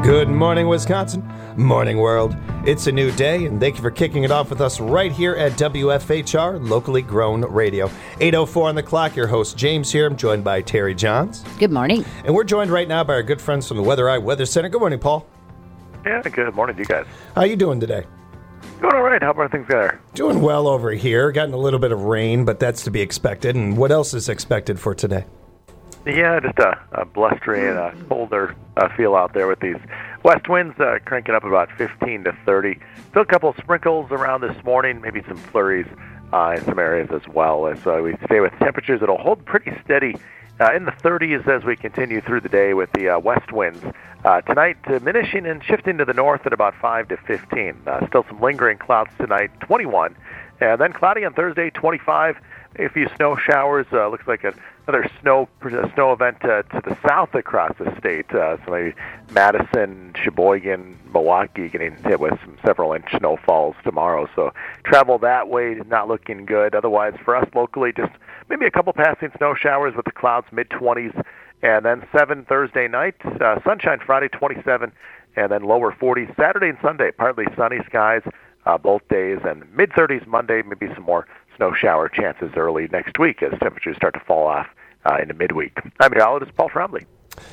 Good morning, Wisconsin. Morning, world. It's a new day, and thank you for kicking it off with us right here at WFHR, locally grown radio. 8:04 on the clock. Your host, James here. I'm joined by Terry Johns. Good morning. And we're joined right now by our good friends from the Weather Eye Weather Center. Good morning, Paul. Yeah, good morning to you guys. How you doing today? Doing all right. How about things there? Doing well over here. Gotten a little bit of rain, but that's to be expected. And what else is expected for today? Yeah, just a blustery and a colder feel out there with these west winds cranking up about 15 to 30. Still a couple of sprinkles around this morning, maybe some flurries in some areas as well. As we stay with temperatures that'll hold pretty steady in the 30s as we continue through the day with the west winds. Tonight diminishing and shifting to the north at about 5 to 15. Still some lingering clouds tonight, 21. And then cloudy on Thursday, 25. A few snow showers. Looks like another snow event to the south across the state. So maybe Madison, Sheboygan, Milwaukee getting hit with some several-inch snowfalls tomorrow. So travel that way not looking good. Otherwise, for us locally, just maybe a couple passing snow showers with the clouds mid-20s. And then 7 Thursday night, sunshine Friday 27, and then lower 40s Saturday and Sunday. Partly sunny skies both days, and mid-30s Monday, maybe some more snow shower chances early next week as temperatures start to fall off into midweek. I'm meteorologist Paul Fromley.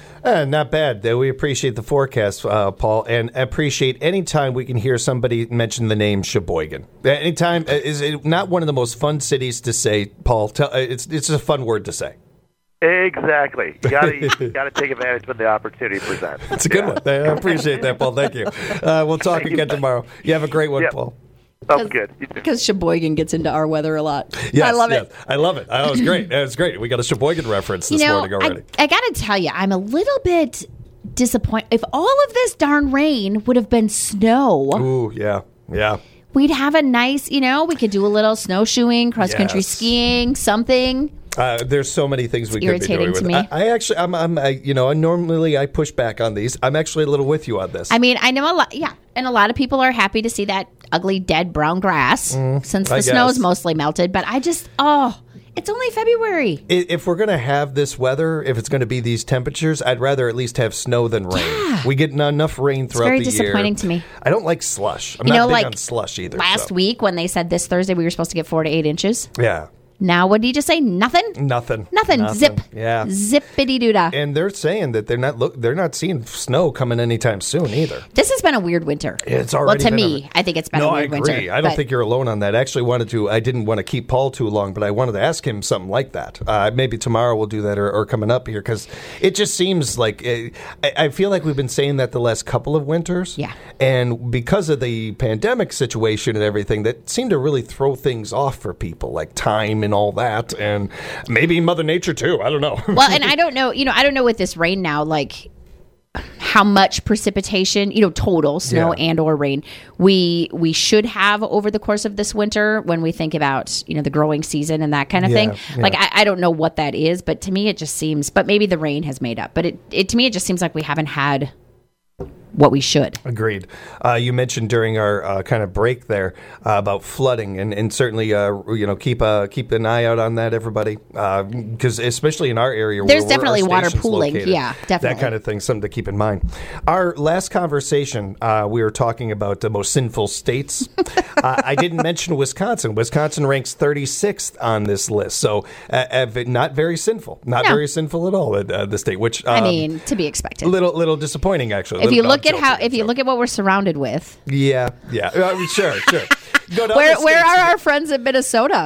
Not bad. We appreciate the forecast, Paul, and appreciate any time we can hear somebody mention the name Sheboygan. Anytime, is it not one of the most fun cities to say, Paul? It's a fun word to say. Exactly. You gotta take advantage when the opportunity presents. That's a good one. I appreciate that, Paul. Thank you. We'll talk again tomorrow. You have a great one, Paul. Sounds good. Because Sheboygan gets into our weather a lot. Yes, I love it. I love it. Oh, it was great. It was great. We got a Sheboygan reference this morning already. I got to tell you, I'm a little bit disappointed. If all of this darn rain would have been snow. Ooh, yeah. We'd have a nice, we could do a little snowshoeing, cross-country skiing, something. There's so many things we could be doing with me. I actually, normally I push back on these. I'm actually a little with you on this. I mean, I know a lot, and a lot of people are happy to see that ugly, dead brown grass since the snow's mostly melted. But I just, it's only February. If we're going to have this weather, if it's going to be these temperatures, I'd rather at least have snow than rain. Yeah. We get enough rain throughout the year. It's very disappointing to me. I don't like slush. I'm not big on slush either. Last week when they said this Thursday we were supposed to get 4 to 8 inches. Yeah. Now, what did you just say? Nothing. Zip. Yeah. Zippity doo dah. And they're saying that they're not seeing snow coming anytime soon either. This has been a weird winter. It's already to me, I think it's been a weird winter. I don't think you're alone on that. Actually, I didn't want to keep Paul too long, but I wanted to ask him something like that. Maybe tomorrow we'll do that or coming up here because it just seems like I feel like we've been saying that the last couple of winters. Yeah. And because of the pandemic situation and everything, that seemed to really throw things off for people, like time and all that, and maybe Mother Nature too. I don't know. Well, and I don't know. I don't know with this rain now, like how much precipitation, total snow and or rain we should have over the course of this winter when we think about the growing season and that kind of thing. Yeah. Like I don't know what that is, but to me it just seems. But maybe the rain has made up. But it to me it just seems like we haven't had what we should. Agreed. You mentioned during our kind of break there about flooding, and certainly keep an eye out on that, everybody, because especially in our area, there's definitely water pooling. Located, definitely that kind of thing. Something to keep in mind. Our last conversation, we were talking about the most sinful states. I didn't mention Wisconsin. Wisconsin ranks 36th on this list, so not very sinful, very sinful at all. The state, which to be expected. Little disappointing actually. If you look at what we're surrounded with. Yeah. Sure. Where are our friends in Minnesota?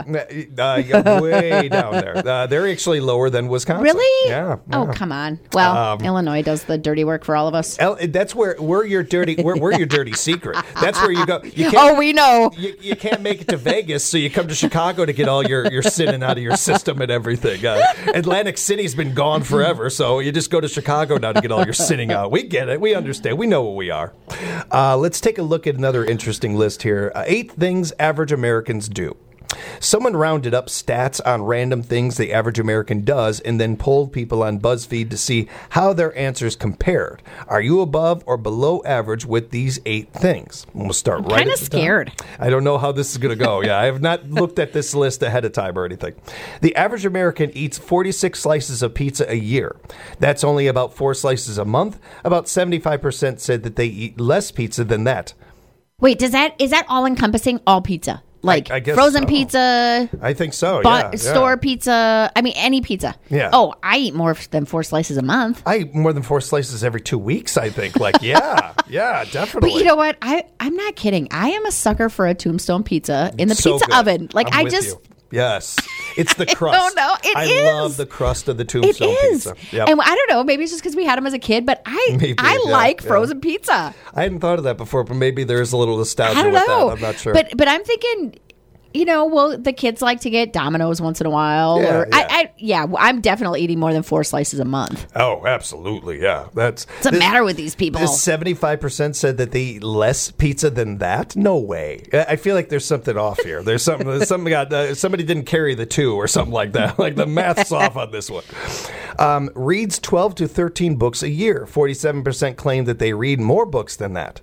Way down there. They're actually lower than Wisconsin. Really? Yeah. Oh, come on. Well, Illinois does the dirty work for all of us. That's where we're your dirty secret. That's where you go. We know. You can't make it to Vegas, so you come to Chicago to get all your sinning out of your system and everything. Atlantic City's been gone forever, so you just go to Chicago now to get all your sinning out. We get it. We understand. We know what we are. Let's take a look at another interesting list here. 8 things average Americans do. Someone rounded up stats on random things the average American does and then polled people on BuzzFeed to see how their answers compared. Are you above or below average with these 8 things? We'll start right kind of scared. I don't know how this is going to go. Yeah, I have not looked at this list ahead of time or anything. The average American eats 46 slices of pizza a year. That's only about 4 slices a month. About 75% said that they eat less pizza than that. Wait, is that all encompassing all pizza? Like I guess frozen so. pizza, I think so. store pizza. I mean, any pizza. Yeah. Oh, I eat more than 4 slices a month. I eat more than 4 slices every 2 weeks, I think. Like, yeah, definitely. But you know what? I'm not kidding. I am a sucker for a Tombstone pizza in the So pizza good. oven. Like, I'm I with just. you. Yes. It's the crust. don't know. It I is. love the crust of the Tombstone It is. pizza. Yep. And I don't know. Maybe it's just because we had them as a kid, but I like frozen pizza. I hadn't thought of that before, but maybe there's a little nostalgia I don't with know. that. I'm not sure. But I'm thinking, well, the kids like to get Domino's once in a while. Yeah, I'm definitely eating more than 4 slices a month. Oh, absolutely. Yeah. What's the matter with these people? 75% said that they eat less pizza than that. No way. I feel like there's something off here. There's something somebody didn't carry the 2 or something like that. Like the math's off on this one. Reads 12 to 13 books a year. 47% claim that they read more books than that.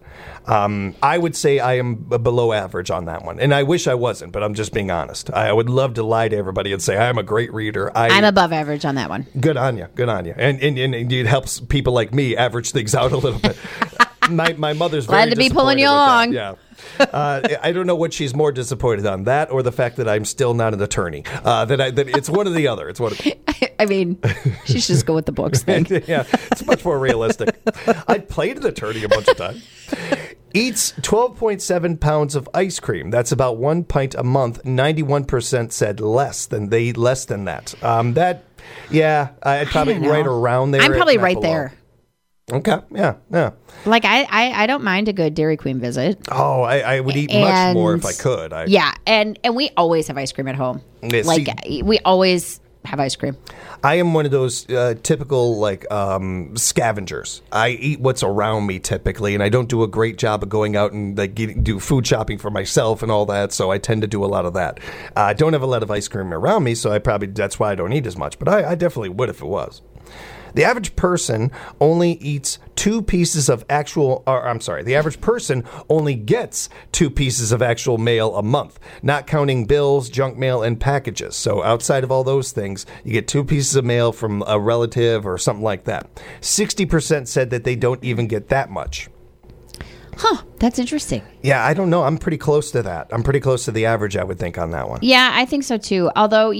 I would say I am below average on that one. And I wish I wasn't, but I'm just being honest. I would love to lie to everybody and say I'm a great reader. I'm above average on that one. Good on you. Good on you. And it helps people like me average things out a little bit. My mother's very glad to be pulling you disappointed with along. that. Yeah. I don't know what she's more disappointed on, that or the fact that I'm still not an attorney. That it's one or the other. It's one. I mean, she should just go with the books thing. Yeah, it's much more realistic. I played an attorney a bunch of times. Eats 12.7 pounds of ice cream. That's about 1 pint a month. 91% said less than that. I'd probably right around there. I'm probably right below. there. Okay, yeah. Like I don't mind a good Dairy Queen visit. Oh, I would eat much more if I could. Yeah, and we always have ice cream at home. Yeah, We always have ice cream. I am one of those typical scavengers. I eat what's around me typically, and I don't do a great job of going out and do food shopping for myself and all that. So I tend to do a lot of that. I don't have a lot of ice cream around me, so that's why I don't eat as much. But I definitely would if it was. The average person only eats 2 pieces of the average person only gets 2 pieces of actual mail a month, not counting bills, junk mail, and packages. So outside of all those things, you get 2 pieces of mail from a relative or something like that. 60% said that they don't even get that much. Huh, that's interesting. Yeah, I don't know. I'm pretty close to that. I'm pretty close to the average, I would think, on that one. Yeah, I think so too. Although,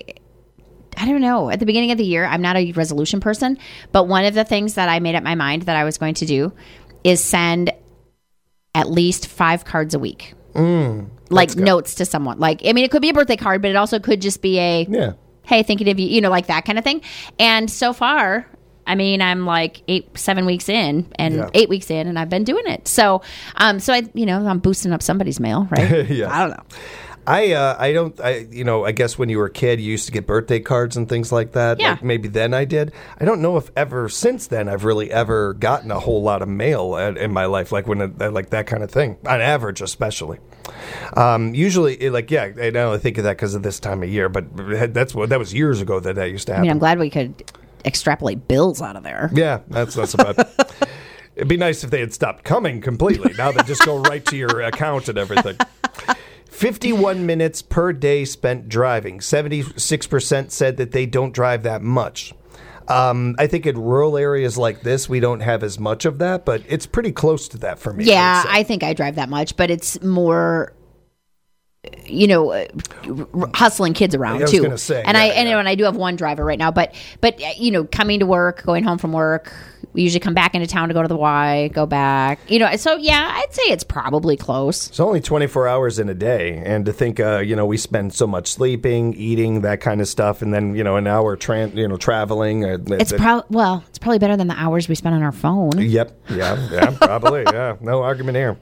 I don't know. At the beginning of the year, I'm not a resolution person, but one of the things that I made up my mind that I was going to do is send at least 5 cards a week. Notes to someone. It could be a birthday card, but it also could just be hey, thinking of you, like that kind of thing. And so far, I'm 7 weeks in and 8 weeks in, and I've been doing it. So I'm boosting up somebody's mail, right? Yeah. I don't know. I guess when you were a kid, you used to get birthday cards and things like that. Yeah. Like maybe then I did. I don't know if ever since then I've really ever gotten a whole lot of mail in my life, like that kind of thing, on average especially. Usually, I only think of that because of this time of year, but that was years ago that used to happen. I'm glad we could extrapolate bills out of there. Yeah, that's about it. It'd be nice if they had stopped coming completely. Now they just go right to your account and everything. 51 minutes per day spent driving. 76% said that they don't drive that much. I think in rural areas like this, we don't have as much of that, but it's pretty close to that for me. Yeah, I think I drive that much, but it's more, hustling kids around too. I was going to say. And I do have one driver right now, but coming to work, going home from work, we usually come back into town to go to the Y, go back. So yeah, I'd say it's probably close. It's only 24 hours in a day, and to think, we spend so much sleeping, eating, that kind of stuff, and then an hour traveling. It's probably better than the hours we spend on our phone. Yep. Yeah. Probably. Yeah. No argument here.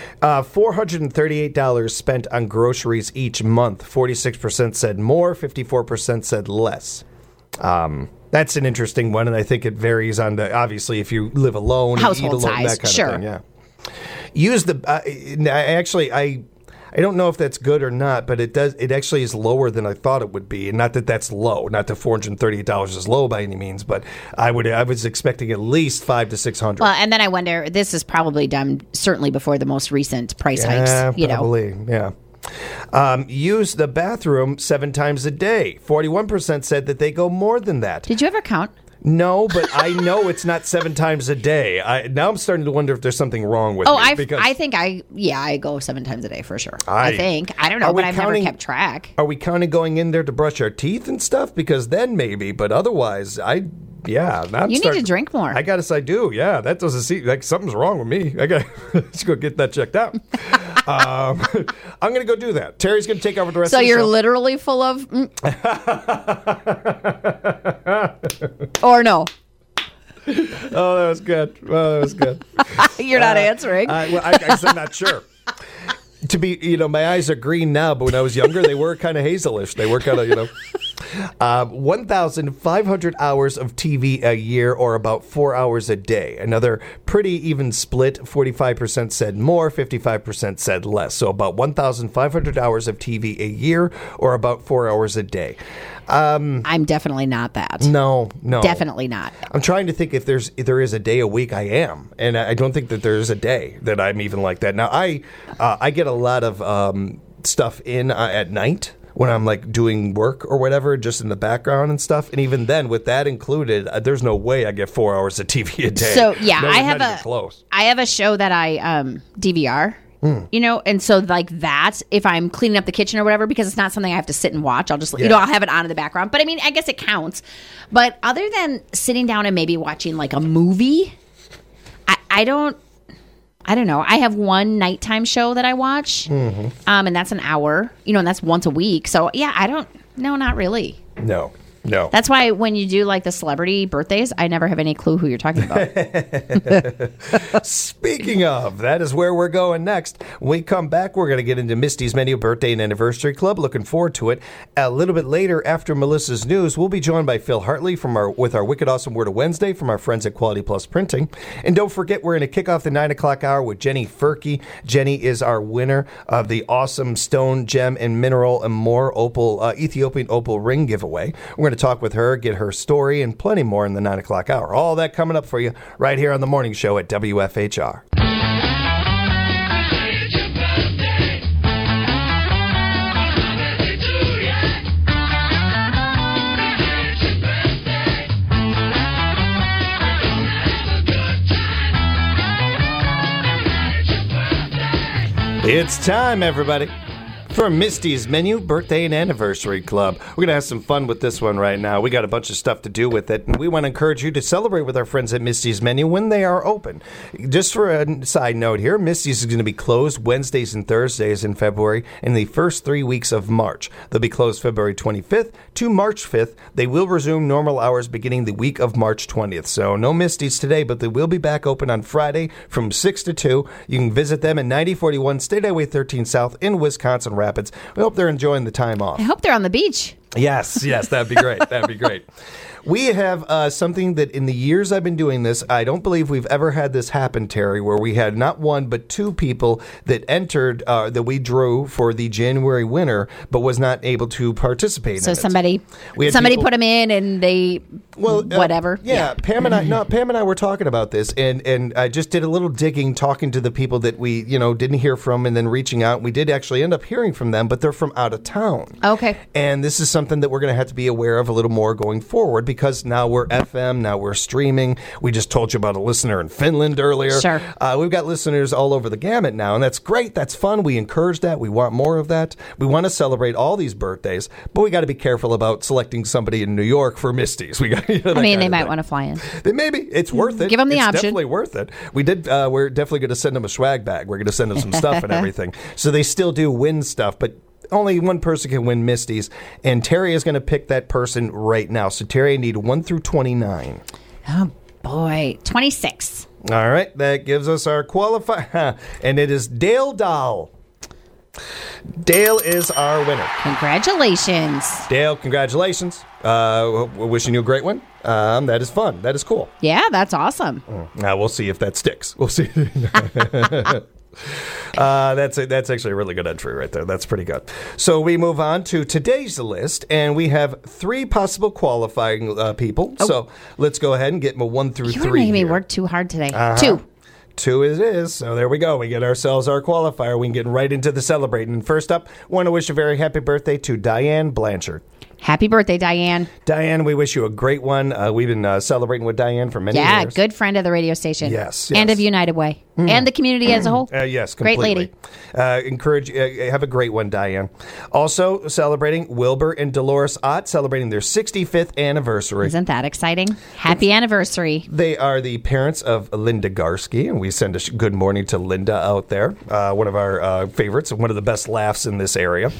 $438 spent on groceries each month. 46% said more. 54% said less. That's an interesting one, and I think it varies on obviously if you live alone, household eat alone, size, that kind sure. of thing. Yeah. Use the I don't know if that's good or not, but it actually is lower than I thought it would be. And not that that's low. Not that $438 is low by any means, but I was expecting at least $500 to $600. Well, and then I wonder, this is probably done certainly before the most recent price hikes. Probably, yeah. Use the bathroom 7 times a day. 41% said that they go more than that. Did you ever count? No, but I know it's not 7 times a day. Now I'm starting to wonder if there's something wrong with me. I go 7 times a day for sure. I don't know, but I've never kept track. Are we counting going in there to brush our teeth and stuff? Because then maybe, but otherwise, need to drink more. I do. Yeah, that doesn't seem like something's wrong with me. I got to go get that checked out. I'm going to go do that. Terry's going to take over the rest of the show. So you're literally full of... Or no? Oh, that was good. You're not answering. I guess I'm not sure. To be, my eyes are green now, but when I was younger, they were kind of hazelish. They were kind of, 1,500 hours of TV a year, or about 4 hours a day. Another pretty even split. 45% said more, 55% said less. So about 1,500 hours of TV a year, or about 4 hours a day. I'm definitely not that. No. Definitely not. I'm trying to think if there is a day a week I am. And I don't think that there is a day that I'm even like that. Now, I get a lot of stuff in at night when I'm like doing work or whatever, just in the background and stuff. And even then, with that included, there's no way I get 4 hours of TV a day. So, yeah, I have a show that I DVR. And so like that, if I'm cleaning up the kitchen or whatever, because it's not something I have to sit and watch, I'll just, I'll have it on in the background. But I mean, I guess it counts. But other than sitting down and maybe watching like a movie, I don't know. I have one nighttime show that I watch, and that's an hour, and that's once a week. So yeah, not really. No. That's why when you do like the celebrity birthdays, I never have any clue who you're talking about. Speaking of, that is where we're going next. When we come back, we're going to get into Misty's Menu Birthday and Anniversary Club. Looking forward to it. A little bit later, after Melissa's news, we'll be joined by Phil Hartley with our Wicked Awesome Word of Wednesday from our friends at Quality Plus Printing. And don't forget, we're going to kick off the 9 o'clock hour with Jenny Furkey. Jenny is our winner of the awesome stone, gem, and mineral and more Ethiopian opal ring giveaway. We're going to talk with her, get her story, and plenty more in the 9 o'clock hour. All that coming up for you right here on the morning show at WFHR. It's time, everybody, for Misty's Menu Birthday and Anniversary Club. We're going to have some fun with this one right now. We got a bunch of stuff to do with it, and we want to encourage you to celebrate with our friends at Misty's Menu when they are open. Just for a side note here, Misty's is going to be closed Wednesdays and Thursdays in February in the first 3 weeks of March. They'll be closed February 25th to March 5th. They will resume normal hours beginning the week of March 20th. So no Misty's today, but they will be back open on Friday from 6 to 2. You can visit them at 9041 State Highway 13 South in Wisconsin Rapids. We hope they're enjoying the time off. I hope they're on the beach. Yes, that'd be great. That'd be great. We have something that in the years I've been doing this, I don't believe we've ever had this happen, Terry, where we had not one but two people that entered, that we drew for the January winner, but was not able to participate in it. So somebody put them in and they, whatever. Yeah, Pam and I were talking about this, and I just did a little digging, talking to the people that we, didn't hear from, and then reaching out. We did actually end up hearing from them, but they're from out of town. Okay. And this is something that we're going to have to be aware of a little more going forward, because now we're FM, now we're streaming. We just told you about a listener in Finland earlier. Sure. We've got listeners all over the gamut now, and that's great. That's fun. We encourage that. We want more of that. We want to celebrate all these birthdays, but we got to be careful about selecting somebody in New York for Misty's. We got, they might want to fly in. Maybe. It's worth it. Give them the option. It's definitely worth it. We did. We're definitely going to send them a swag bag. We're going to send them some stuff and everything. So they still do win stuff, but only one person can win Misty's, and Terry is going to pick that person right now. So, Terry, I need 1 through 29. Oh, boy. 26. All right. That gives us our qualifier, and it is Dale Dahl. Dale is our winner. Congratulations. Dale, congratulations. We're wishing you a great one. That is fun. That is cool. Yeah, that's awesome. Now, we'll see if that sticks. We'll see. That's actually a really good entry right there. That's pretty good. So we move on to today's list, and we have 3 possible qualifying people. Oh. So let's go ahead and get 1 through 3. You're making me work too hard today. 2. 2 it is. So there we go. We get ourselves our qualifier. We can get right into the celebrating. And first up, want to wish a very happy birthday to Diane Blanchard. Happy birthday, Diane. Diane, we wish you a great one. We've been celebrating with Diane for many years. Yeah, good friend of the radio station. Yes. And of United Way. And the community as a whole. Yes, completely. Great lady. Have a great one, Diane. Also celebrating Wilbur and Dolores Ott, celebrating their 65th anniversary. Isn't that exciting? Happy anniversary. They are the parents of Linda Garsky, and we send a good morning to Linda out there. One of our favorites, and one of the best laughs in this area.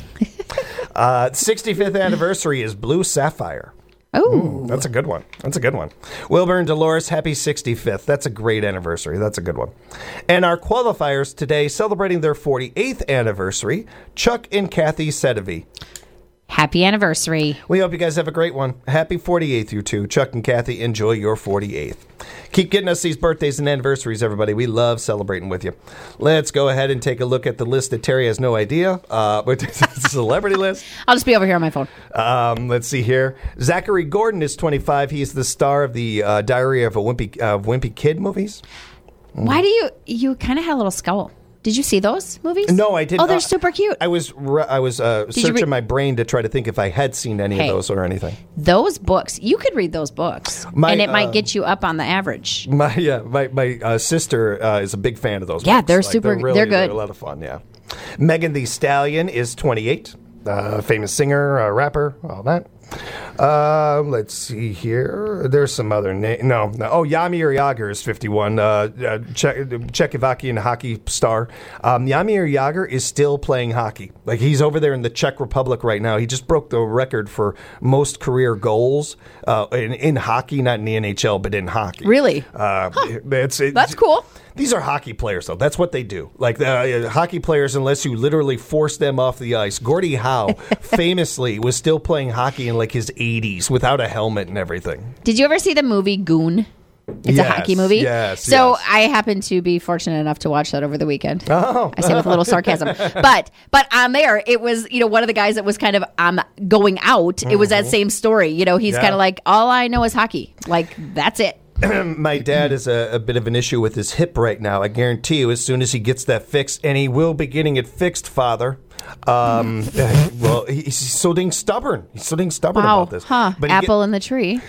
65th anniversary is Blue Sapphire. Oh, that's a good one. Wilbur and Dolores, happy 65th. That's a great anniversary. That's a good one. And our qualifiers today, celebrating their 48th anniversary, Chuck and Kathy Sedevy. Happy anniversary. We hope you guys have a great one. Happy 48th, you two. Chuck and Kathy, enjoy your 48th. Keep getting us these birthdays and anniversaries, everybody. We love celebrating with you. Let's go ahead and take a look at the list that Terry has no idea. Celebrity list. I'll just be over here on my phone. Let's see here. Zachary Gordon is 25. He's the star of the Diary of a Wimpy Kid movies. Why do you kind of had a little scowl? Did you see those movies? No, I didn't. Oh, they're super cute. I was searching my brain to try to think if I had seen any of those or anything. Those books, you could read those books, and it might get you up on the average. My sister is a big fan of those books. Yeah, they're super. They're good. They're a lot of fun, yeah. Megan Thee Stallion is 28. Famous singer, rapper, all that. Let's see here. There's some other name. No. Oh, Jaromir Jagr is 51. Czechoslovakian hockey star. Jaromir Jagr is still playing hockey. Like, he's over there in the Czech Republic right now. He just broke the record for most career goals in hockey, not in the NHL, but in hockey. Really? That's cool. These are hockey players, though. That's what they do. Like, hockey players, unless you literally force them off the ice. Gordie Howe famously was still playing hockey in, like, his 80s without a helmet and everything. Did you ever see the movie Goon? It's a hockey movie. Yes. So I happened to be fortunate enough to watch that over the weekend. Oh. I say with a little sarcasm. But on there, it was, one of the guys that was kind of going out. It was that same story. He's kind of like, all I know is hockey. Like, that's it. My dad has a bit of an issue with his hip right now. I guarantee you, as soon as he gets that fixed, and he will be getting it fixed, Father. Well, he's so dang stubborn. He's so dang stubborn about this. Huh. But apple in the tree.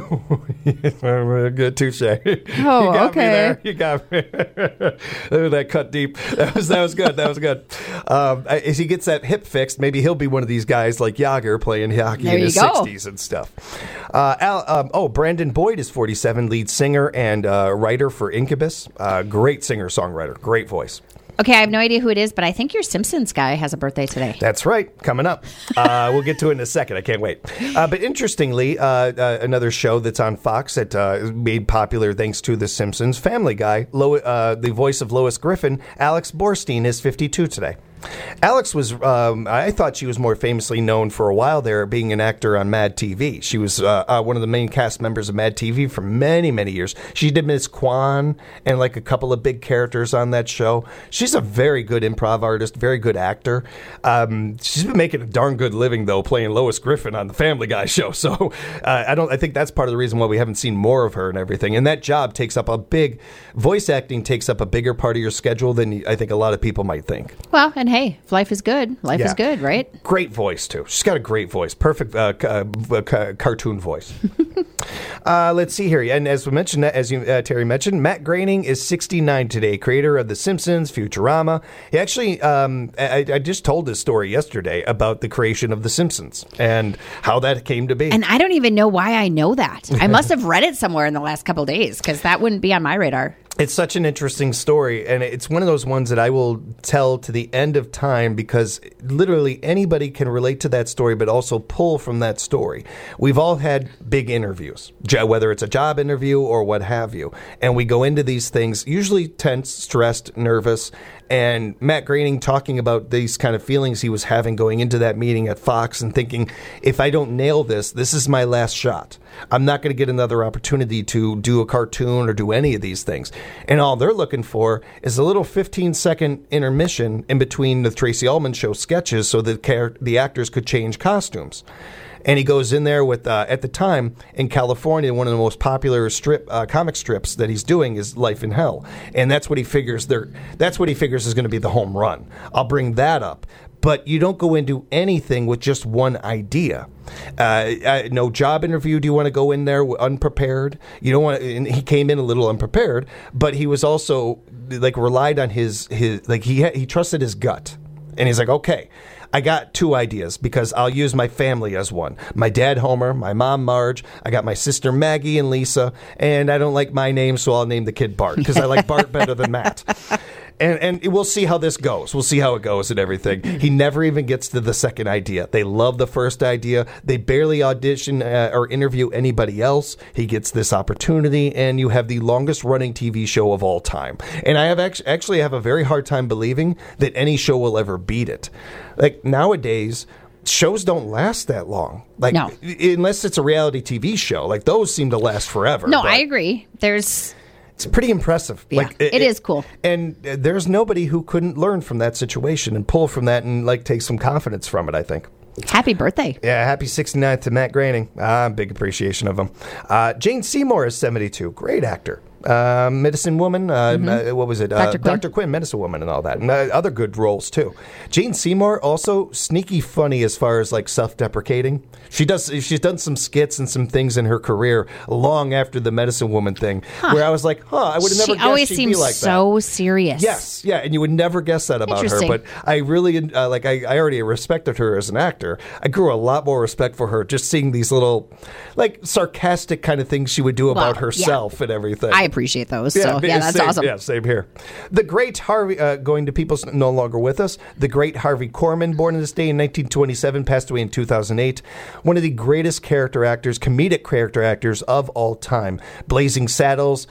Good, touche. Oh, okay. You got me. That cut deep. That was good. That was good. As he gets that hip fixed, maybe he'll be one of these guys like Jagr playing hockey in his 60s and stuff. Brandon Boyd is 47, lead singer and writer for Incubus. Great singer-songwriter. Great voice. Okay, I have no idea who it is, but I think your Simpsons guy has a birthday today. That's right. Coming up. We'll get to it in a second. I can't wait. But interestingly, another show that's on Fox that made popular thanks to The Simpsons, Family Guy, the voice of Lois Griffin, Alex Borstein, is 52 today. Alex was, I thought she was more famously known for a while there being an actor on Mad TV. She was one of the main cast members of Mad TV for many, many years. She did Ms. Kwan and like a couple of big characters on that show. She's a very good improv artist, very good actor. She's been making a darn good living, though, playing Lois Griffin on the Family Guy show. So I think that's part of the reason why we haven't seen more of her and everything. And that job voice acting takes up a bigger part of your schedule than I think a lot of people might think. Well, and hey, if life is good, life is good, right? Great voice, too. She's got a great voice. Perfect cartoon voice. Let's see here. And as we mentioned, Terry mentioned, Matt Groening is 69 today, creator of The Simpsons, Futurama. He actually, I just told this story yesterday about the creation of The Simpsons and how that came to be. And I don't even know why I know that. I must have read it somewhere in the last couple of days because that wouldn't be on my radar. It's such an interesting story, and it's one of those ones that I will tell to the end of time because literally anybody can relate to that story, but also pull from that story. We've all had big interviews, whether it's a job interview or what have you, and we go into these things usually tense, stressed, nervous, And Matt Groening talking about these kind of feelings he was having going into that meeting at Fox and thinking, if I don't nail this, this is my last shot. I'm not going to get another opportunity to do a cartoon or do any of these things. And all they're looking for is a little 15-second intermission in between the Tracy Ullman Show sketches so that the actors could change costumes. And he goes in there with, at the time, in California, one of the most popular comic strips that he's doing is Life in Hell. And that's what he figures is going to be the home run. I'll bring that up. But you don't go into anything with just one idea. No job interview. Do you want to go in there unprepared? You don't want. And he came in a little unprepared, but he was also relied on his he trusted his gut, and he's like, okay, I got two ideas because I'll use my family as one. My dad, Homer, my mom, Marge. I got my sister, Maggie and Lisa, and I don't like my name, so I'll name the kid Bart because I like Bart better than Matt. And we'll see how this goes. We'll see how it goes and everything. He never even gets to the second idea. They love the first idea. They barely audition or interview anybody else. He gets this opportunity, and you have the longest running TV show of all time. And I have actually have a very hard time believing that any show will ever beat it. Like nowadays, shows don't last that long. No. Unless it's a reality TV show. Like those seem to last forever. No, I agree. It's pretty impressive. Yeah, it is cool. And there's nobody who couldn't learn from that situation and pull from that and take some confidence from it, I think. Happy birthday. Yeah, happy 69th to Matt Groening. Big appreciation of him. Jane Seymour is 72. Great actor. Medicine Woman, what was it? Dr. Quinn, Medicine Woman and all that. And other good roles, too. Jane Seymour, also sneaky funny as far as self-deprecating. She's done some skits and some things in her career long after the Medicine Woman thing where I was like, I would have never guessed she'd be like that. She always seems so serious. Yes, yeah, and you would never guess that about her. But I really, I already respected her as an actor. I grew a lot more respect for her just seeing these little, sarcastic kind of things she would do about herself and everything. I appreciate those. So, that's awesome. Yeah, same here. The great Harvey, going to people no longer with us, the great Harvey Korman, born in this day in 1927, passed away in 2008. One of the greatest comedic character actors of all time. Blazing Saddles,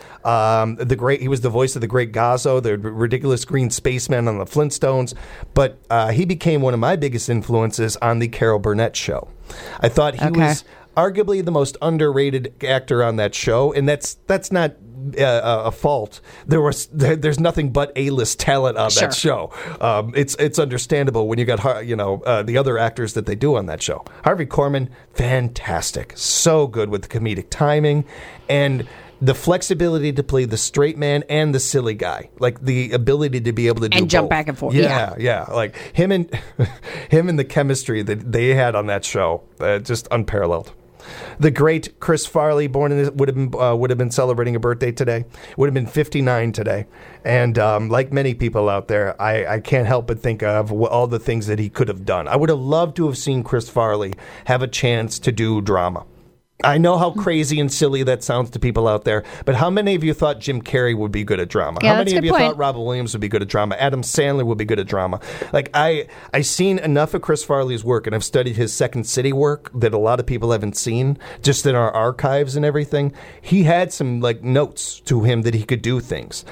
he was the voice of the great Gazzo, the ridiculous green spaceman on the Flintstones, but he became one of my biggest influences on the Carol Burnett show. I thought he was arguably the most underrated actor on that show, and that's not a fault. There's nothing but A-list talent on that show. It's understandable when you got the other actors that they do on that show. Harvey Korman, fantastic, so good with the comedic timing and the flexibility to play the straight man and the silly guy, the ability to be able to do and jump both. back and forth. Yeah. Like him and the chemistry that they had on that show, just unparalleled. The great Chris Farley, would have been celebrating a birthday today. Would have been 59 today, and like many people out there, I can't help but think of all the things that he could have done. I would have loved to have seen Chris Farley have a chance to do drama. I know how crazy and silly that sounds to people out there, but how many of you thought Jim Carrey would be good at drama? Yeah, how many of you point. thought Robin Williams would be good at drama? Adam Sandler would be good at drama. I've seen enough of Chris Farley's work, and I've studied his Second City work that a lot of people haven't seen, just in our archives and everything. He had some notes to him that he could do things.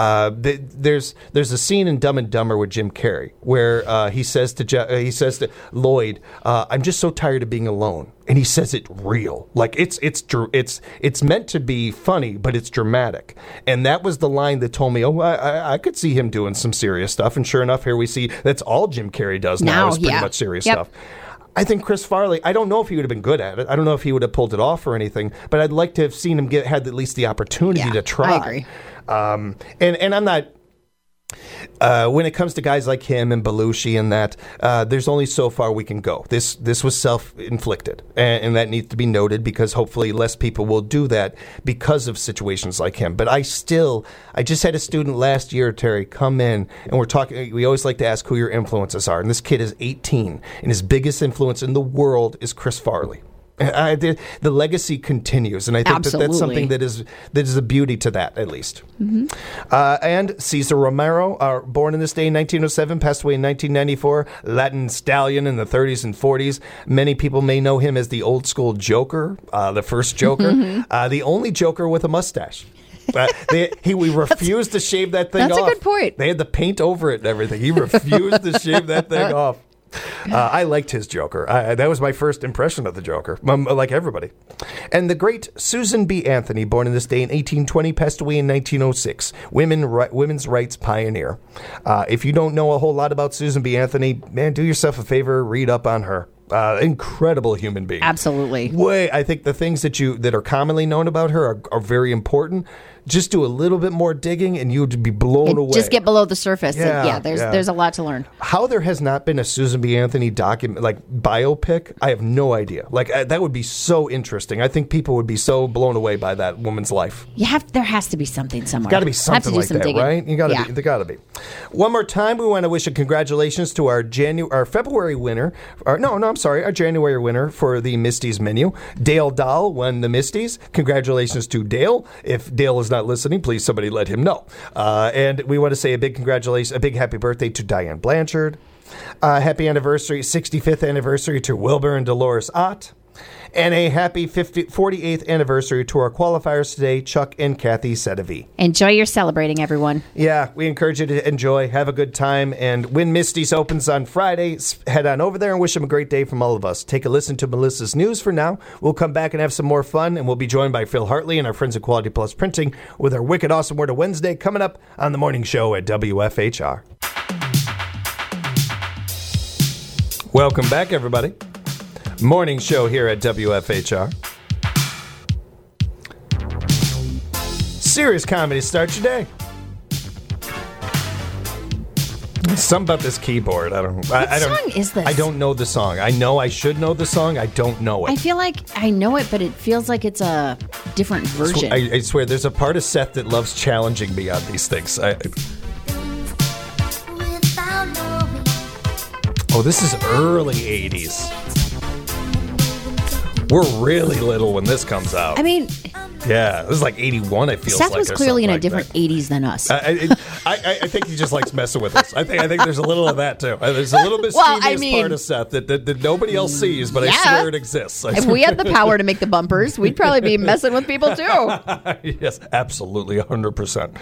There's a scene in Dumb and Dumber with Jim Carrey where he says to Lloyd, "I'm just so tired of being alone." And he says it real, it's meant to be funny, but it's dramatic. And that was the line that told me, I could see him doing some serious stuff. And sure enough, here we see that's all Jim Carrey does now is pretty much serious stuff. I think Chris Farley, I don't know if he would have been good at it. I don't know if he would have pulled it off or anything, but I'd like to have seen him had at least the opportunity to try. I agree. And I'm not. When it comes to guys like him and Belushi and that, there's only so far we can go. This was self-inflicted, and that needs to be noted because hopefully less people will do that because of situations like him. But I just had a student last year, Terry, come in, and we're talking. We always like to ask who your influences are, and this kid is 18, and his biggest influence in the world is Chris Farley. The legacy continues, and I think that's something that is a beauty to that, at least. Mm-hmm. And Cesar Romero, born in this day in 1907, passed away in 1994, Latin stallion in the 30s and 40s. Many people may know him as the old school Joker, the first Joker, the only Joker with a mustache. We refused to shave that thing off. That's a good point. They had the paint over it and everything. He refused to shave that thing off. I liked his Joker. That was my first impression of the Joker, like everybody. And the great Susan B. Anthony, born in this day in 1820, passed away in 1906. Women's rights pioneer. If you don't know a whole lot about Susan B. Anthony, man, do yourself a favor, read up on her. Incredible human being. Absolutely. I think the things that are commonly known about her are very important. Just do a little bit more digging and you would be blown away. Just get below the surface. Yeah, There's a lot to learn. How there has not been a Susan B. Anthony biopic, I have no idea. That would be so interesting. I think people would be so blown away by that woman's life. There has to be something somewhere. Got to be something like that, digging. right? There got to be. One more time, we want to wish a congratulations to our February winner. Our January winner for the Misty's menu. Dale Dahl won the Misty's. Congratulations to Dale. If Dale is not listening, please somebody let him know. And we want to say a big congratulations, a big happy birthday to Diane Blanchard. Happy anniversary, 65th anniversary to Wilbur and Dolores Ott. And a happy 48th anniversary to our qualifiers today, Chuck and Kathy Sedavi. Enjoy your celebrating, everyone. Yeah, we encourage you to enjoy, have a good time, and when Misty's opens on Friday, head on over there and wish them a great day from all of us. Take a listen to Melissa's news for now. We'll come back and have some more fun, and we'll be joined by Phil Hartley and our friends at Quality Plus Printing with our Wicked Awesome Word of Wednesday coming up on the morning show at WFHR. Welcome back, everybody. Morning show here at WFHR. Serious comedy starts your day. Something about this keyboard. What song is this? I don't know the song. I know I should know the song. I don't know it. I feel like I know it, but it feels like it's a different version. I swear, there's a part of Seth that loves challenging me on these things. This is early 80s. We're really little when this comes out. I mean... Yeah, this is like 81, I feel like. Seth was clearly in a different 80s than us. I think he just likes messing with us. I think there's a little of that, too. There's a little mischievous part of Seth that nobody else sees, but I swear it exists. If we had the power to make the bumpers, we'd probably be messing with people, too. Yes, absolutely, 100%.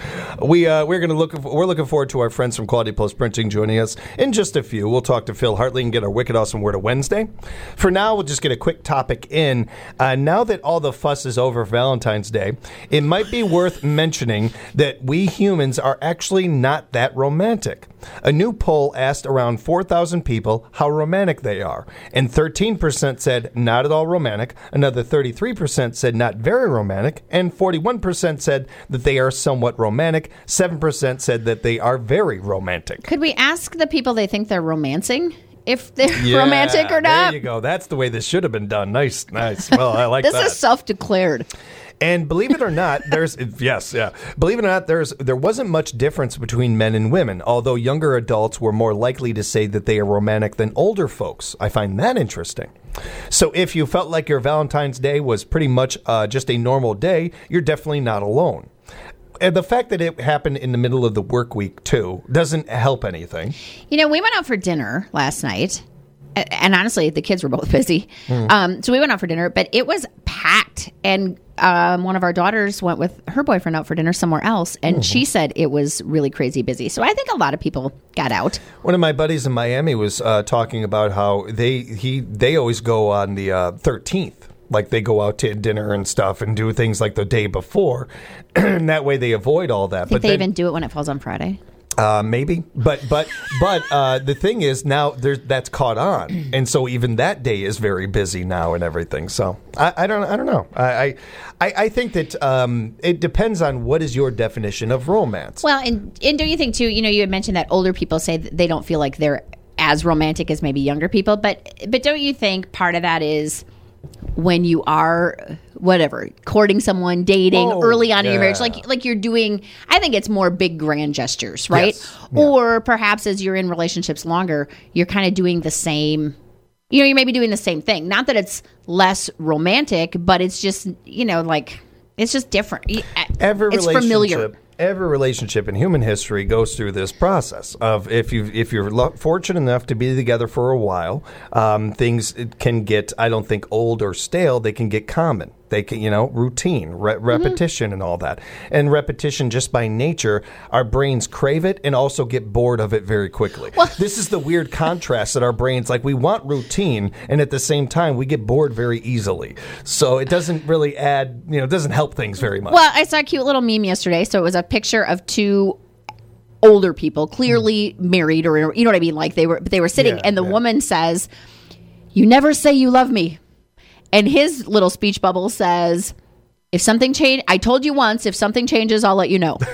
We're looking forward to our friends from Quality Plus Printing joining us in just a few. We'll talk to Phil Hartley and get our Wicked Awesome Word of Wednesday. For now, we'll just get a quick topic in. Now that all the fuss is over Valentine's Day, it might be worth mentioning that we humans are actually not that romantic. A new poll asked around 4,000 people how romantic they are, and 13% said not at all romantic, another 33% said not very romantic, and 41% said that they are somewhat romantic, 7% said that they are very romantic. Could we ask the people they think they're romancing? If they're romantic or not? There you go. That's the way this should have been done. Nice. Well, I like this that. This is self-declared. And believe it or not, Believe it or not, there wasn't much difference between men and women, although younger adults were more likely to say that they are romantic than older folks. I find that interesting. So if you felt like your Valentine's Day was pretty much just a normal day, you're definitely not alone. And the fact that it happened in the middle of the work week, too, doesn't help anything. We went out for dinner last night. And honestly, the kids were both busy. So we went out for dinner, but it was packed. And one of our daughters went with her boyfriend out for dinner somewhere else. And she said it was really crazy busy. So I think a lot of people got out. One of my buddies in Miami was talking about how they always go on the 13th. Like they go out to dinner and stuff and do things like the day before. And that way they avoid all that. Think they even do it when it falls on Friday? Maybe, but the thing is now that's caught on, and so even that day is very busy now and everything. So I don't know. I think that it depends on what is your definition of romance. Well, and don't you think too? You had mentioned that older people say that they don't feel like they're as romantic as maybe younger people, but don't you think part of that is when you are courting someone, dating early on in your marriage, like you're doing, I think it's more big grand gestures, right? Yes. Yeah. Or perhaps as you're in relationships longer, you're kind of doing the same, you may be doing the same thing. Not that it's less romantic, but it's just, it's just different. Every it's familiar. every relationship in human history goes through this process of if you're fortunate enough to be together for a while, things can get, I don't think, old or stale. They can get common. They can, routine, repetition, and all that. And repetition, just by nature, our brains crave it and also get bored of it very quickly. Well, this is the weird contrast that our brains, like, we want routine, and at the same time, we get bored very easily. So it doesn't really add, it doesn't help things very much. Well, I saw a cute little meme yesterday. So it was a picture of two older people, clearly married, or you know what I mean? Like they were sitting, and the woman says, "You never say you love me." And his little speech bubble says, "If something change, I told you once, if something changes, I'll let you know."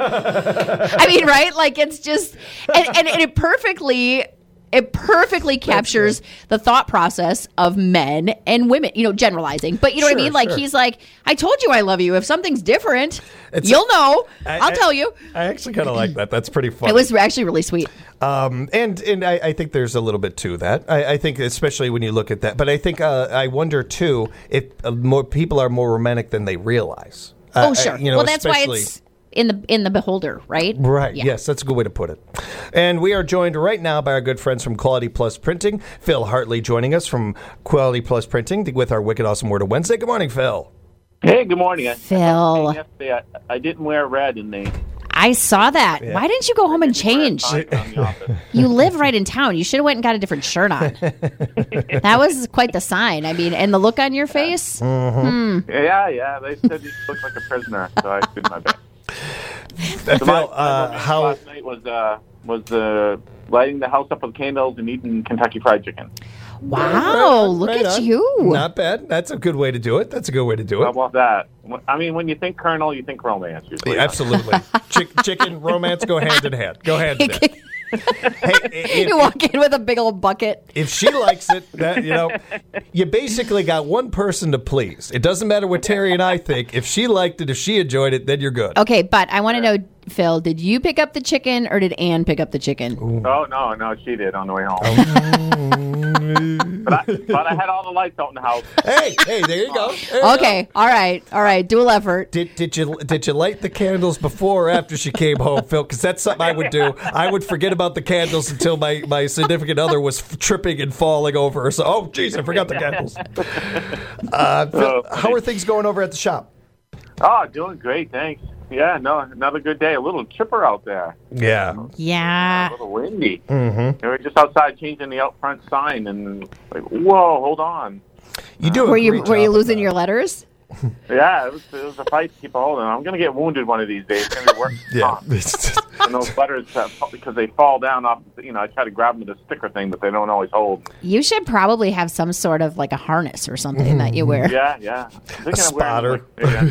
I mean, right? Like, it's just, and it perfectly captures the thought process of men and women, generalizing. But you know what I mean? Like, he's like, "I told you I love you. If something's different, you'll know. I'll tell you." I actually kind of like that. That's pretty funny. It was actually really sweet. And I think there's a little bit to that. I think, especially when you look at that. But I think I wonder, too, if more people are more romantic than they realize. Oh, sure. Well, that's why it's in the beholder, right? Right. Yeah. Yes, that's a good way to put it. And we are joined right now by our good friends from Quality Plus Printing. Phil Hartley joining us from Quality Plus Printing with our Wicked Awesome Word of Wednesday. Good morning, Phil. Hey, good morning. Phil. Yesterday, I didn't wear red, and I saw that. Yeah. Why didn't you go home and change? You live right in town. You should have went and got a different shirt on. That was quite the sign. I mean, and the look on your face. Mm-hmm. Yeah. They said you looked like a prisoner, so I did my best. So last night was lighting the house up with candles and eating Kentucky Fried Chicken. Wow, look at you. Not bad. That's a good way to do it. How about that? I mean, when you think Colonel, you think romance. Usually. Yeah, absolutely. Chicken, romance go hand in hand. Hey, you walk in with a big old bucket. If she likes it, you basically got one person to please. It doesn't matter what Terry and I think. If she liked it, if she enjoyed it, then you're good. Okay, but I want to know, Phil, did you pick up the chicken or did Ann pick up the chicken? Ooh. Oh, no, she did on the way home. but I had all the lights out in the house. Hey, there you go. Okay, all right, dual effort. Did you light the candles before or after she came home, Phil? Because that's something I would do. I would forget about the candles until my significant other was tripping and falling over. So, oh, geez, I forgot the candles. Phil, how are things going over at the shop? Oh, doing great, thanks. Yeah, no, another good day. A little chipper out there. Yeah. Yeah. A little windy. Mm-hmm. They were just outside changing the out front sign, and like, whoa, hold on. You do. Were you losing your letters? Yeah, it was a fight to keep a hold of. I'm going to get wounded one of these days. It's going to be worse. Yeah. And those letters, because they fall down off, I try to grab them with a sticker thing, but they don't always hold. You should probably have some sort of like a harness or something that you wear. Yeah. A spotter.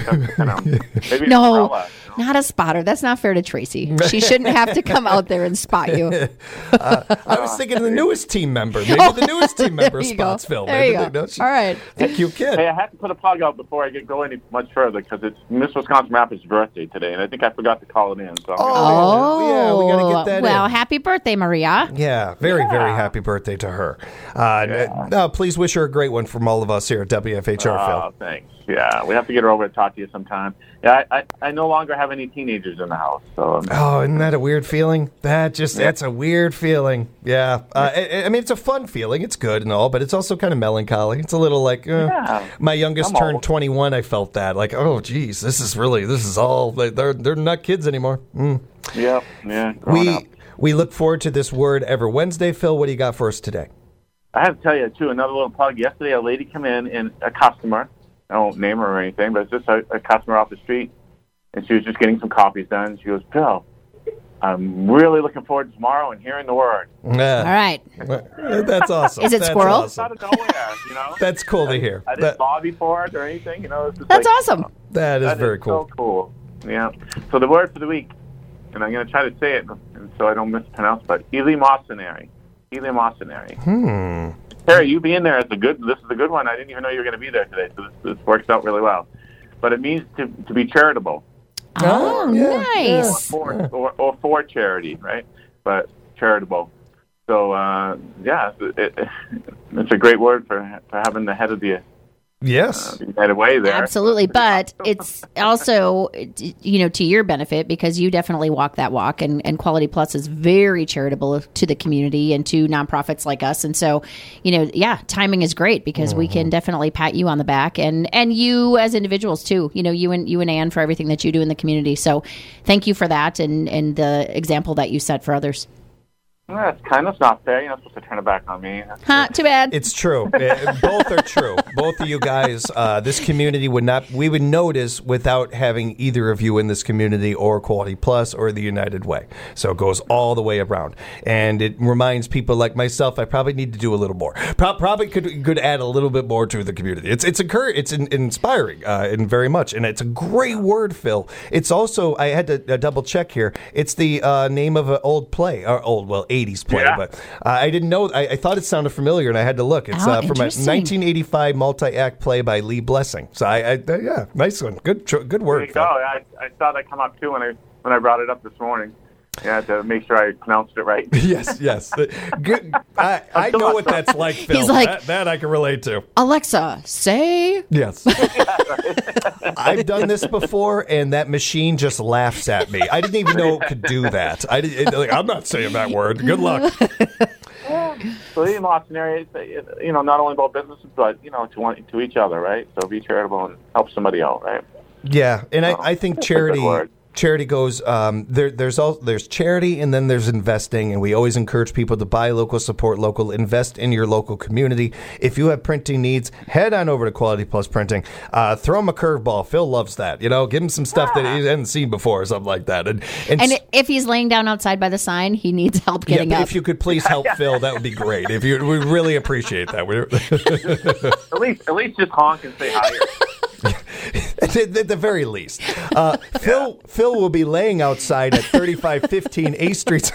Maybe no, not a spotter. That's not fair to Tracy. She shouldn't have to come out there and spot you. I was thinking of the newest team member. Maybe the newest team member spots Phil. There you go. All right. Thank you, kid. Hey, I had to put a plug out before I go any much further because it's Miss Wisconsin Rapids' birthday today, and I think I forgot to call it in. So yeah, we got to get that in. Well, happy birthday, Maria. Yeah, very happy birthday to her. Please wish her a great one from all of us here at WFHR, Phil. Oh, thanks. Yeah, we have to get her over to talk to you sometime. Yeah, I no longer have any teenagers in the house. So isn't that a weird feeling? That's a weird feeling. Yeah. I mean, it's a fun feeling. It's good and all, but it's also kind of melancholy. It's a little like, my youngest turned 21. I felt that. Like, oh, geez, this is all, they're not kids anymore. Mm. Yep. Yeah. We look forward to this Word Ever Wednesday. Phil, what do you got for us today? I have to tell you, too, another little plug. Yesterday, a lady came in, and a customer, I won't name her or anything, but it's just a customer off the street, and she was just getting some copies done. She goes, Phil, I'm really looking forward to tomorrow and hearing the Word. Yeah. All right. That's awesome. Is it squirrel? Awesome. Out of nowhere, That's cool to hear. I didn't lobby for it or anything, It's just That's awesome. That is very cool. So cool. Yeah. So the word for the week, and I'm going to try to say it so I don't mispronounce, but eleemosynary. Eleemosynary. Terry, you being there, this is a good one. I didn't even know you were going to be there today, so this works out really well. But it means to be charitable. Oh, nice. Or for charity, right? But charitable. So, it's a great word for having the head of the Yes. United Way there. Absolutely. But it's also, to your benefit, because you definitely walk that walk, and Quality Plus is very charitable to the community and to nonprofits like us. And so, timing is great because we can definitely pat you on the back and you as individuals too, you and Ann for everything that you do in the community. So thank you for that and the example that you set for others. That's kind of not fair. You're not supposed to turn it back on me. Too bad. It's true. Both are true. Both of you guys, this community we would notice without having either of you in this community or Quality Plus or the United Way. So it goes all the way around. And it reminds people like myself, I probably need to do a little more. Probably could add a little bit more to the community. It's inspiring and very much. And it's a great word, Phil. It's also, I had to double check here, it's the name of an old play, or 80s play, but I didn't know. I thought it sounded familiar, and I had to look. It's from a 1985 multi-act play by Lee Blessing. So, nice one. Good word. There you go. I saw that come up too when I brought it up this morning. Yeah, to make sure I pronounced it right. Yes. Good. I know what that's like, Phil. He's like, that I can relate to. Alexa, say. Yes. I've done this before, and that machine just laughs at me. I didn't even know it could do that. I'm not saying that word. Good luck. So in Austin area, not only about businesses, but to each other, right? So be charitable and help somebody out, right? Yeah, and I think charity goes, there's charity and then there's investing, and we always encourage people to buy local, support local, invest in your local community. If you have printing needs, head on over to Quality Plus Printing. Throw him a curveball. Phil loves that. Give him some stuff that he hasn't seen before or something like that. And if he's laying down outside by the sign, he needs help getting up. If you could please help Phil, that would be great. We really appreciate that. At least just honk and say hi. At the very least. Phil will be laying outside at 3515 A Street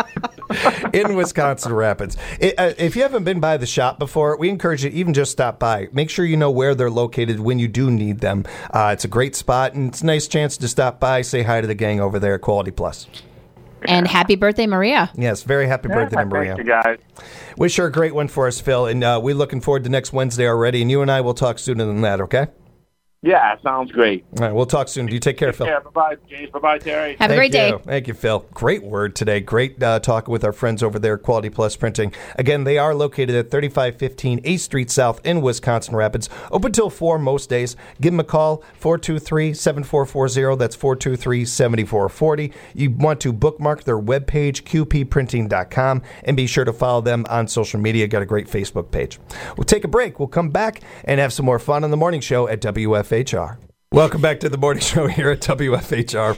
in Wisconsin Rapids. If you haven't been by the shop before, we encourage you to even just stop by. Make sure you know where they're located when you do need them. It's a great spot, and it's a nice chance to stop by, say hi to the gang over there at Quality Plus. And happy birthday, Maria. Yes, very happy birthday to Maria. Thank you, guys. Wish her a great one for us, Phil, and we're looking forward to next Wednesday already, and you and I will talk sooner than that, okay? Yeah, sounds great. All right, we'll talk soon. You take care, Phil. Yeah, bye-bye, James. Bye-bye, Terry. Have a great day. Thank you, Phil. Great word today. Great talking with our friends over there at Quality Plus Printing. Again, they are located at 3515 8th Street South in Wisconsin Rapids. Open till 4 most days. Give them a call, 423-7440. That's 423-7440. You want to bookmark their webpage, qpprinting.com, and be sure to follow them on social media. Got a great Facebook page. We'll take a break. We'll come back and have some more fun on the morning show at WFHR. Welcome back to the morning show here at WFHR.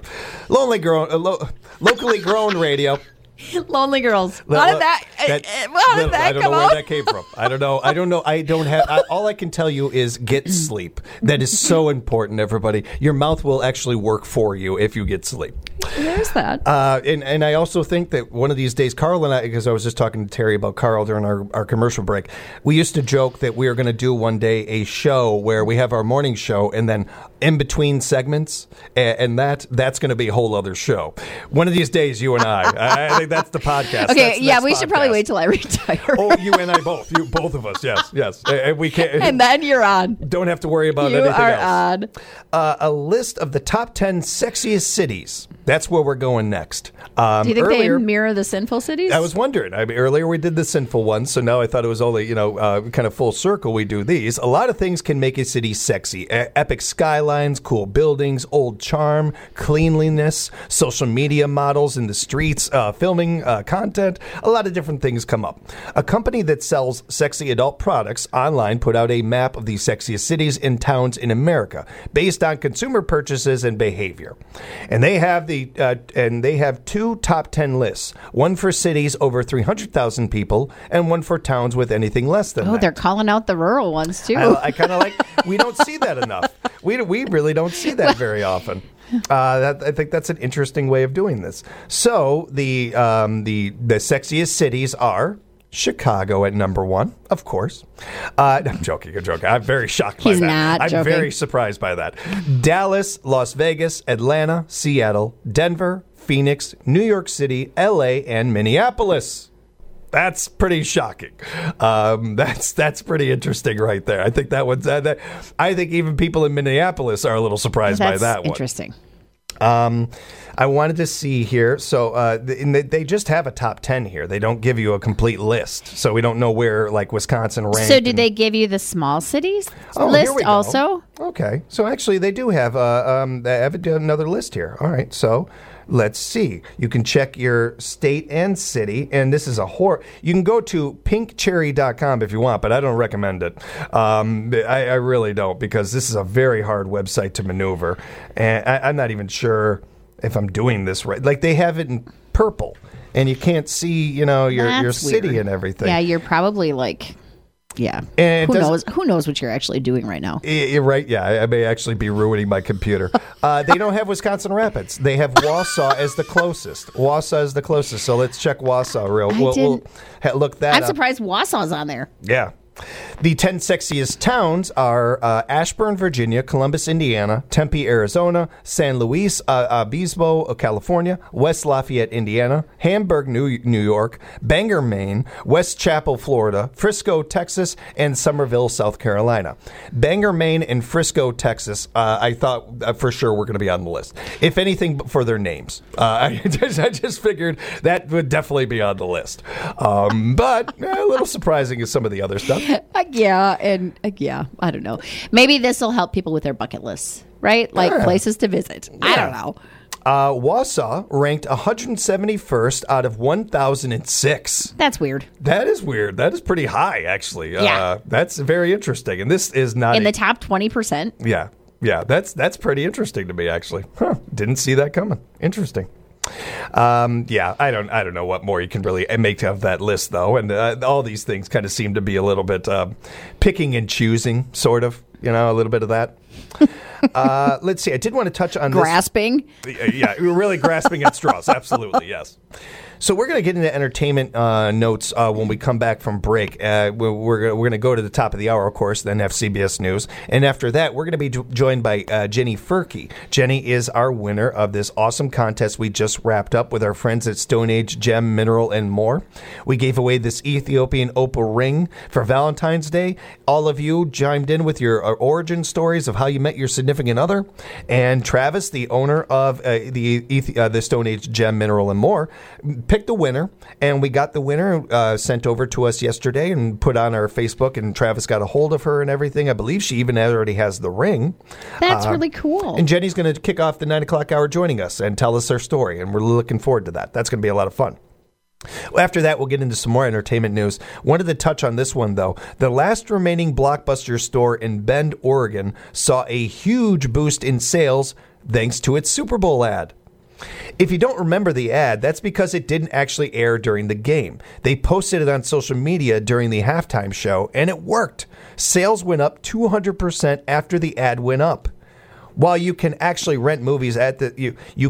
Locally grown radio. Lonely Girls. How did that come I don't know where that came from. I don't know. I don't have. All I can tell you is get sleep. That is so important, everybody. Your mouth will actually work for you if you get sleep. There's that. And I also think that one of these days, Carl and I, because I was just talking to Terry about Carl during our commercial break, we used to joke that we are going to do one day a show where we have our morning show and then in between segments, and that's going to be a whole other show. One of these days, you and I think that's the podcast. Okay, we should probably wait till I retire. Oh, you and I both. Both of us, yes. And we can't. And then you're on. Don't have to worry about anything else. You are on. A list of the top 10 sexiest cities. That's where we're going next. Do you think they mirror the sinful cities? I was wondering. Earlier we did the sinful ones, so now I thought it was only, kind of full circle we do these. A lot of things can make a city sexy. Epic skylines, cool buildings, old charm, cleanliness, social media models in the streets, filming content. A lot of different things come up. A company that sells sexy adult products online put out a map of the sexiest cities and towns in America based on consumer purchases and behavior. And they have two top 10 lists, one for cities over 300,000 people and one for towns with anything less than that. Oh, they're calling out the rural ones, too. I kind of we don't see that enough. We really don't see that very often. I think that's an interesting way of doing this. So the sexiest cities are Chicago at number 1, of course. I'm joking. I'm very shocked by that. He's not joking. I'm very surprised by that. Dallas, Las Vegas, Atlanta, Seattle, Denver, Phoenix, New York City, LA, and Minneapolis. That's pretty shocking. That's pretty interesting right there. I think that one's. I think even people in Minneapolis are a little surprised by that one. Interesting. I wanted to see here. So they just have a top 10 here. They don't give you a complete list, so we don't know where like Wisconsin ranked. So did they give you the small cities list also? Okay. So actually, they do have another list here. All right. So. Let's see. You can check your state and city, and this is you can go to pinkcherry.com if you want, but I don't recommend it. I really don't, because this is a very hard website to maneuver, and I'm not even sure if I'm doing this right. Like, they have it in purple, and you can't see, your city weird. And everything. Yeah, you're probably like... Yeah. And who knows what you're actually doing right now? You're right. Yeah, I may actually be ruining my computer. They don't have Wisconsin Rapids. They have Wausau as the closest. So let's check Wausau We'll look that up. I'm surprised Wausau's on there. Yeah. The 10 sexiest towns are Ashburn, Virginia, Columbus, Indiana, Tempe, Arizona, San Luis Obispo, California, West Lafayette, Indiana, Hamburg, New York, Bangor, Maine, West Chapel, Florida, Frisco, Texas, and Somerville, South Carolina. Bangor, Maine, and Frisco, Texas, I thought for sure were going to be on the list. If anything, for their names. I just figured that would definitely be on the list. But a little surprising is some of the other stuff. Yeah, I don't know. Maybe this will help people with their bucket lists, right? Like places to visit. Yeah. I don't know. Wausau ranked 171st out of 1,006. That's weird. That is weird. That is pretty high, actually. Yeah. That's very interesting. And this is not... in the top 20%? Yeah. Yeah, that's pretty interesting to me, actually. Didn't see that coming. Interesting. I don't know what more you can really make of that list, though, and all these things kind of seem to be a little bit picking and choosing, sort of, a little bit of that. Let's see. I did want to touch on grasping. Yeah, we're really grasping at straws. Absolutely, yes. So we're going to get into entertainment notes when we come back from break. We're going to go to the top of the hour, of course, then have CBS News. And after that, we're going to be joined by Jenny Furkey. Jenny is our winner of this awesome contest we just wrapped up with our friends at Stone Age Gem, Mineral, and More. We gave away this Ethiopian opal ring for Valentine's Day. All of you chimed in with your origin stories of how you met your significant other. And Travis, the owner of the Stone Age Gem, Mineral, and More, picked the winner, and we got the winner sent over to us yesterday and put on our Facebook, and Travis got a hold of her and everything. I believe she even already has the ring. That's really cool. And Jenny's going to kick off the 9 o'clock hour joining us and tell us her story, and we're looking forward to that. That's going to be a lot of fun. After that, we'll get into some more entertainment news. Wanted to touch on this one, though. The last remaining Blockbuster store in Bend, Oregon, saw a huge boost in sales thanks to its Super Bowl ad. If you don't remember the ad, that's because it didn't actually air during the game. They posted it on social media during the halftime show, and it worked. Sales went up 200% after the ad went up. While you can actually rent movies at this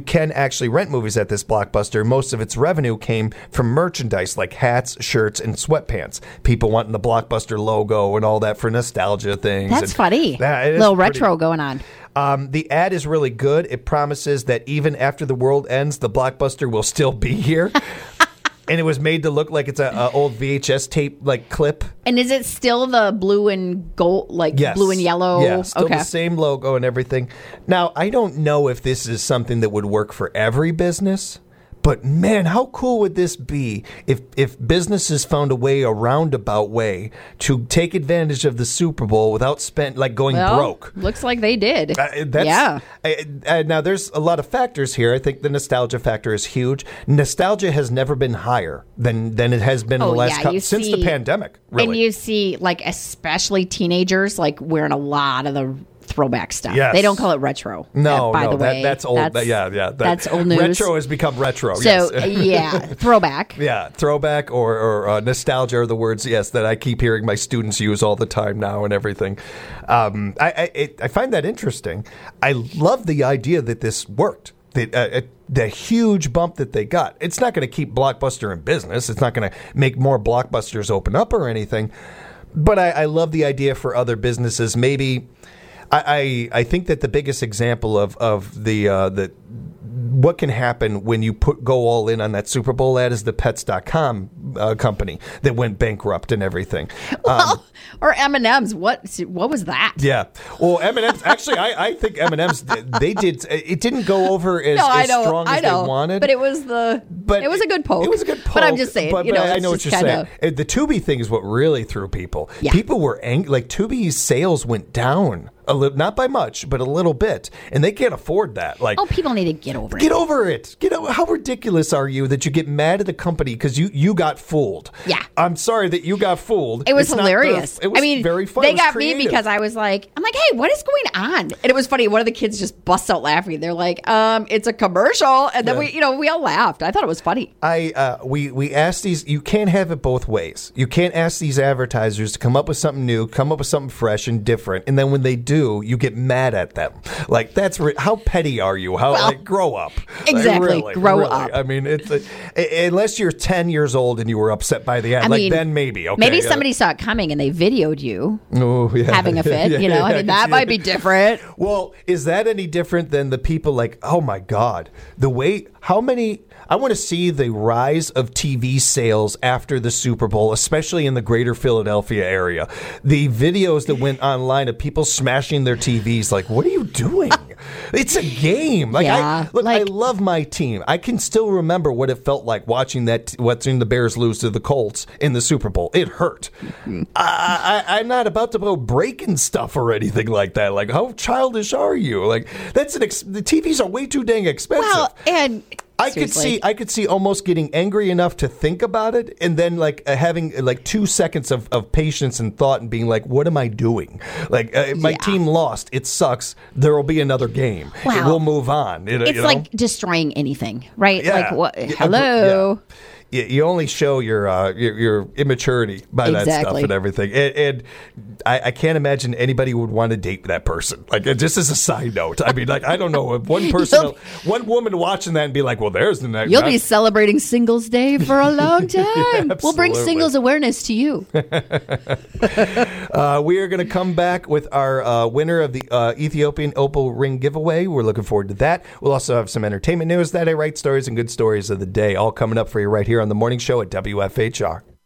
Blockbuster, most of its revenue came from merchandise like hats, shirts, and sweatpants. People wanting the Blockbuster logo and all that for nostalgia things. That's funny. Little retro going on. The ad is really good. It promises that even after the world ends, the Blockbuster will still be here. And it was made to look like it's an old VHS tape clip. And is it still the blue and gold, yes. Blue and yellow? Yeah, still the same logo and everything. Now, I don't know if this is something that would work for every business. But man, how cool would this be if businesses found a roundabout way to take advantage of the Super Bowl without going broke? Looks like they did. Now, there's a lot of factors here. I think the nostalgia factor is huge. Nostalgia has never been higher than it has been in the last since the pandemic. Really. And you see, especially teenagers, wearing a lot of the throwback stuff. Yes. They don't call it retro. No, by the way. That's old. That's old news. Retro has become retro. So, throwback. Yeah, throwback or nostalgia are the words, yes, that I keep hearing my students use all the time now and everything. I find that interesting. I love the idea that this worked. The huge bump that they got. It's not going to keep Blockbuster in business. It's not going to make more Blockbusters open up or anything. But I love the idea for other businesses. Maybe... I think that the biggest example of the what can happen when you go all in on that Super Bowl ad is the Pets.com company that went bankrupt and everything. Or M&M's. What was that? Yeah. Well, M&M's, actually, I think M&M's, they did, it didn't go over as strong as they wanted. But it was it was a good poke. It was a good poke. But I'm just saying, but I know what you're saying. The Tubi thing is what really threw people. Yeah. People were angry. Like, Tubi's sales went down. Not by much, but a little bit, and they can't afford that. Like, people need to get over it. Get over it. How ridiculous are you that you get mad at the company because you got fooled? Yeah, I'm sorry that you got fooled. It was hilarious. It was very funny. They got me because I'm like, hey, what is going on? And it was funny. One of the kids just busts out laughing. They're like, it's a commercial, and then we all laughed. I thought it was funny. We asked these. You can't have it both ways. You can't ask these advertisers to come up with something new, come up with something fresh and different, and then when they do, you get mad at them. Like, that's how petty are you? Grow up. Exactly. Like, grow up. I mean, it's unless you're 10 years old and you were upset by the ad, then maybe. Okay, maybe somebody saw it coming and they videoed you having a fit. That might be different. Well, is that any different than the people like, oh my God, I want to see the rise of TV sales after the Super Bowl, especially in the greater Philadelphia area. The videos that went online of people smashing their TVs, like, what are you doing? It's a game. I love my team. I can still remember what it felt like watching the Bears lose to the Colts in the Super Bowl. It hurt. I'm not about to go breaking stuff or anything like that. Like, how childish are you? Like, the TVs are way too dang expensive. Well, and I could see almost getting angry enough to think about it, and then having 2 seconds of patience and thought, and being like, "What am I doing? Like, my team lost. It sucks. There will be another game. Wow. We'll move on." It's like destroying anything, right? Yeah. Like, what? Hello. Yeah. You only show your immaturity by that stuff and everything. And I can't imagine anybody would want to date that person. Like, just as a side note, I mean, like, I don't know, one woman watching that and be like, well, there's the next. You'll be celebrating Singles Day for a long time. We'll bring singles awareness to you. We are going to come back with our winner of the Ethiopian Opal Ring giveaway. We're looking forward to that. We'll also have some entertainment news, that I write stories, and good stories of the day, all coming up for you right here on the morning show at WFHR.